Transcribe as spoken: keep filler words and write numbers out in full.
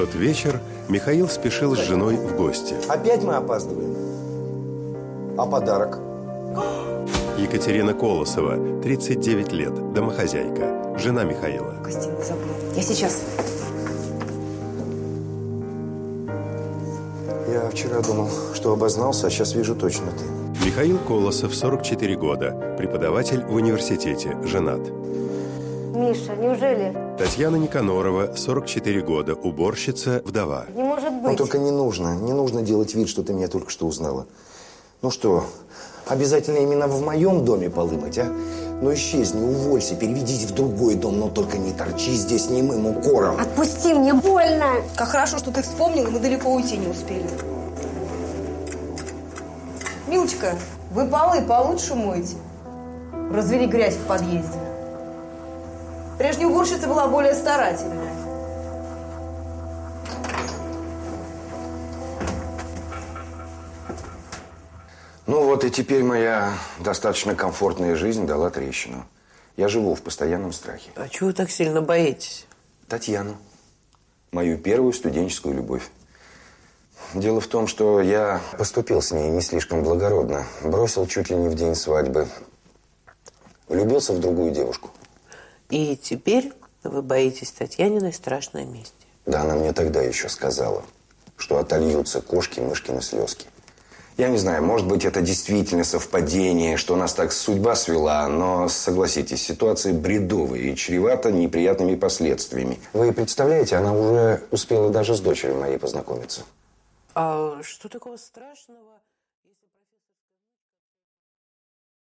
тот вечер Михаил спешил с женой в гости. Опять мы опаздываем? А подарок? Екатерина Колосова, тридцать девять лет, домохозяйка, жена Михаила. Гостиную забыла. Я сейчас. Я вчера думал, что обознался, а сейчас вижу точно ты. Михаил Колосов, сорок четыре года, преподаватель в университете, женат. Миша, неужели? Татьяна Никанорова, сорок четыре года, уборщица, вдова. Не может быть. Ну, только не нужно, не нужно делать вид, что ты меня только что узнала. Ну что, обязательно именно в моем доме полы мыть, а? Ну исчезни, уволься, переведись в другой дом, но только не торчи здесь немым укором. Отпусти, мне больно. Как хорошо, что ты вспомнил, мы далеко уйти не успели. Милочка, вы полы получше моете. Развели грязь в подъезде. Прежняя уборщица была более старательная. Ну вот и теперь моя достаточно комфортная жизнь дала трещину. Я живу в постоянном страхе. А чего вы так сильно боитесь? Татьяну. Мою первую студенческую любовь. Дело в том, что я поступил с ней не слишком благородно. Бросил чуть ли не в день свадьбы. Влюбился в другую девушку. И теперь вы боитесь Татьяниной страшной мести. Да, она мне тогда еще сказала, что отольются кошки, мышкины слезки. Я не знаю, может быть, это действительно совпадение, что нас так судьба свела, но, согласитесь, ситуация бредовая и чревата неприятными последствиями. Вы представляете, она уже успела даже с дочерью моей познакомиться. А что такого страшного?